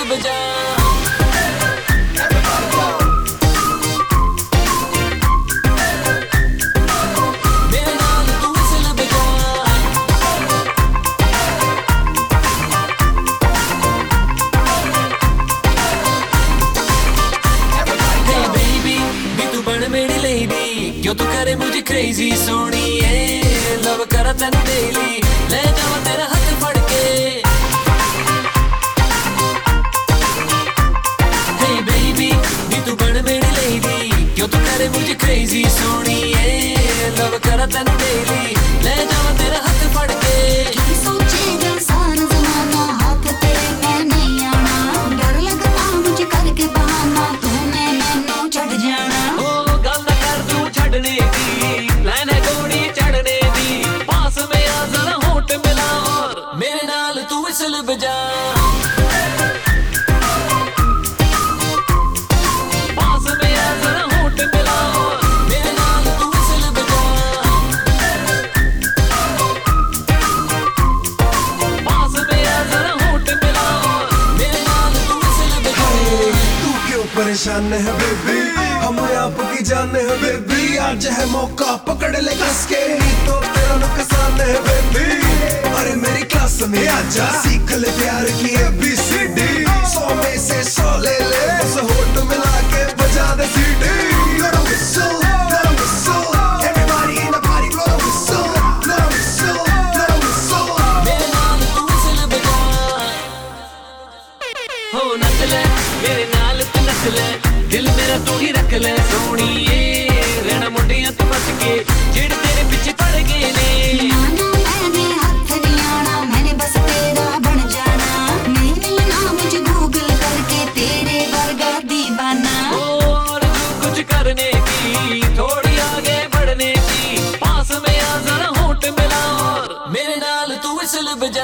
Whistle बजा। मेरे नाल तू विसल बजा। Hey baby, भी तू बन मेरी lady, क्यों तू करे मुझे crazy सोनिए, लव करा तैनू daily, ले जावा तेरा हाथ फड़ के। Hey baby, भी तू बन मेरी lady, क्यों तू करे मुझे crazy सोनिए, लव करा तैनू daily, ले जावा तेरा हाथ फड़ के। सोचेगा सारा ज़माना हाथ तेरे में नहीं आना, डर लगता मुझे करके बहाना तूने मैनू छड़ जाना। ओ गल ना कर तू छड़ने दी, लाइन है गोली चढ़ने दी, पास में आ जरा होठ मिला और मेरे नाल तू विसल बजा। पास में आ जरा होठ मिला और मेरे नाल तू विसल बजा। पास में आ जरा होठ मिला और मेरे नाल तू विसल बजा। तू क्यों परेशान है बेबी, हम आपकी जान है बेबी, आज है मौका पकड़ ले कस के, तो तेरा नुकसान है बेबी। अरे मेरी क्लास में आजा, सीख ले प्यार की ABCD, 100 में से 100 ले ले, बस होठ मिला के बजा दे सीटी। Blow the whistle, blow the whistle, everybody in the party blow the whistle, blow the whistle, blow the whistle। मेरे नाल तू विसल बजा। हो नच ले मेरे नाल तू नच ले, दिल मेरा तू ही रख ले सोनिए, रहना मुंडियां तू बच के जेड़ तेरे पीछे पड़ गए ने। आना मैंने हाथ नहीं आना, मैंने बस तेरा बन जाना, नहीं मिलना मुझे गूगल करके तेरे वर्गा दीवाना। और तू कुछ करने की, थोड़ी आगे बढ़ने की, पास में आ जरा होठ मिला और मेरे नाल तू विसल बजा।